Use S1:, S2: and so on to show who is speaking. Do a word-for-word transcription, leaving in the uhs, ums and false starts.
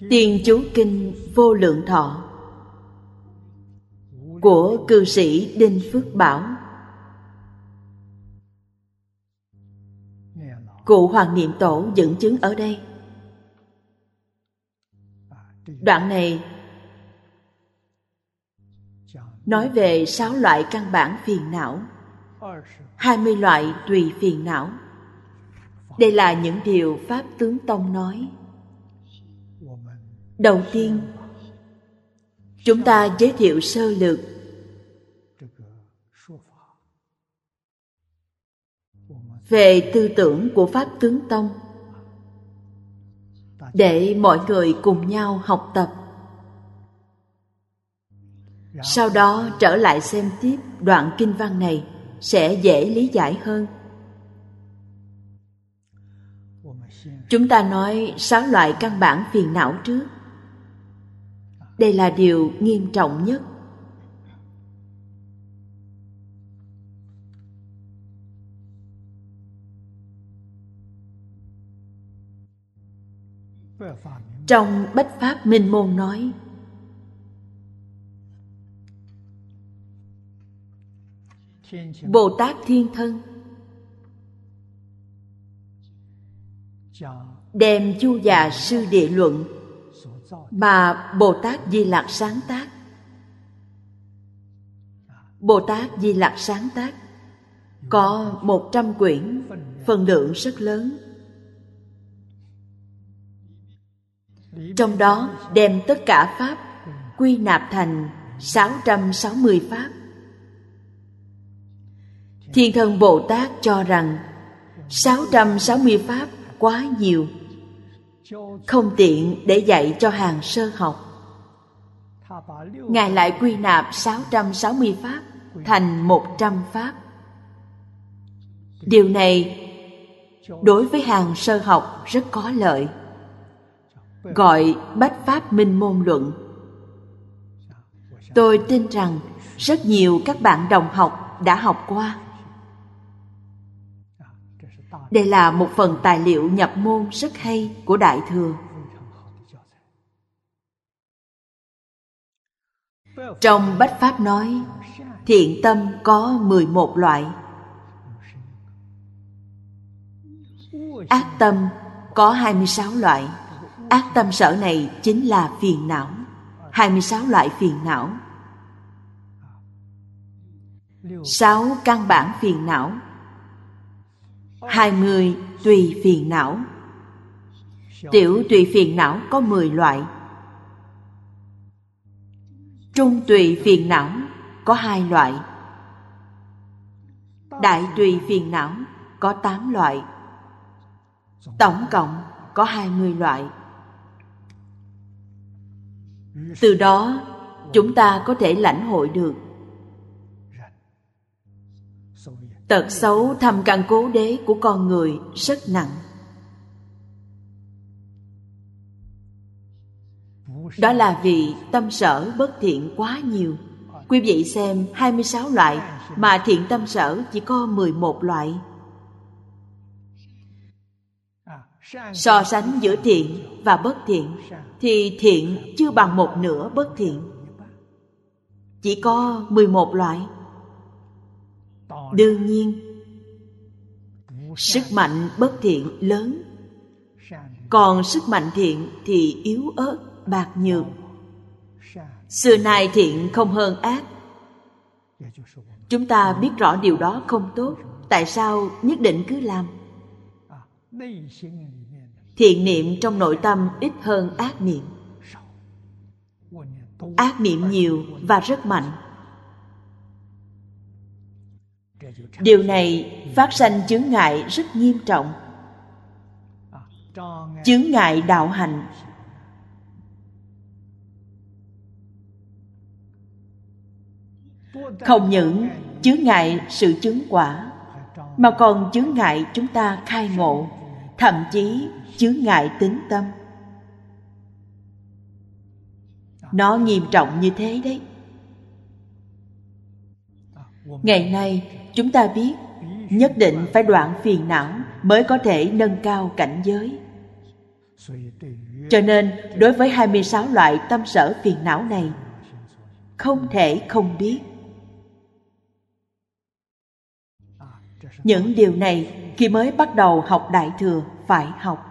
S1: Tiên chú kinh Vô Lượng Thọ của cư sĩ Đinh Phước Bảo. Cụ Hoàng Niệm Tổ dẫn chứng ở đây. Đoạn này nói về sáu loại căn bản phiền não, hai mươi loại tùy phiền não. Đây là những điều Pháp Tướng Tông nói. Đầu tiên, chúng ta giới thiệu sơ lược về tư tưởng của Pháp Tướng Tông để mọi người cùng nhau học tập. Sau đó trở lại xem tiếp đoạn kinh văn này sẽ dễ lý giải hơn. Chúng ta nói sáu loại căn bản phiền não trước. Đây là điều nghiêm trọng nhất. Trong Bách Pháp Minh Môn nói, Bồ Tát Thiên Thân đem Chu Già Sư Địa Luận mà Bồ Tát Di Lặc sáng tác. Bồ Tát Di Lặc sáng tác có một trăm quyển, phần lượng rất lớn. Trong đó đem tất cả Pháp quy nạp thành sáu trăm sáu mươi Pháp. Thiên Thân Bồ Tát cho rằng sáu trăm sáu mươi Pháp quá nhiều, không tiện để dạy cho hàng sơ học. Ngài lại quy nạp sáu trăm sáu mươi Pháp thành một trăm Pháp. Điều này đối với hàng sơ học rất có lợi, gọi Bách Pháp Minh Môn Luận. Tôi tin rằng rất nhiều các bạn đồng học đã học qua. Đây là một phần tài liệu nhập môn rất hay của Đại Thừa. Trong Bách Pháp nói, thiện tâm có mười một loại, ác tâm có hai mươi sáu loại. Ác tâm sở này chính là phiền não, hai mươi sáu loại phiền não. Sáu căn bản phiền não, hai mươi tùy phiền não. Tiểu tùy phiền não có mười loại. Trung tùy phiền não có hai loại. Đại tùy phiền não có tám loại. Tổng cộng có hai mươi loại. Từ đó chúng ta có thể lãnh hội được tật xấu thâm căn cố đế của con người rất nặng. Đó là vì tâm sở bất thiện quá nhiều. Quý vị xem hai mươi sáu loại mà thiện tâm sở chỉ có mười một loại. So sánh giữa thiện và bất thiện thì thiện chưa bằng một nửa bất thiện, chỉ có mười một loại. Đương nhiên, sức mạnh bất thiện lớn, còn sức mạnh thiện thì yếu ớt, bạc nhược. Xưa nay thiện không hơn ác. Chúng ta biết rõ điều đó không tốt, tại sao nhất định cứ làm? Thiện niệm trong nội tâm ít hơn ác niệm. Ác niệm nhiều và rất mạnh. Điều này phát sanh chướng ngại rất nghiêm trọng. Chướng ngại đạo hành. Không những chướng ngại sự chứng quả, mà còn chướng ngại chúng ta khai ngộ, thậm chí chướng ngại tín tâm. Nó nghiêm trọng như thế đấy. Ngày nay chúng ta biết nhất định phải đoạn phiền não mới có thể nâng cao cảnh giới. Cho nên, đối với hai mươi sáu loại tâm sở phiền não này, không thể không biết. Những điều này khi mới bắt đầu học Đại Thừa phải học.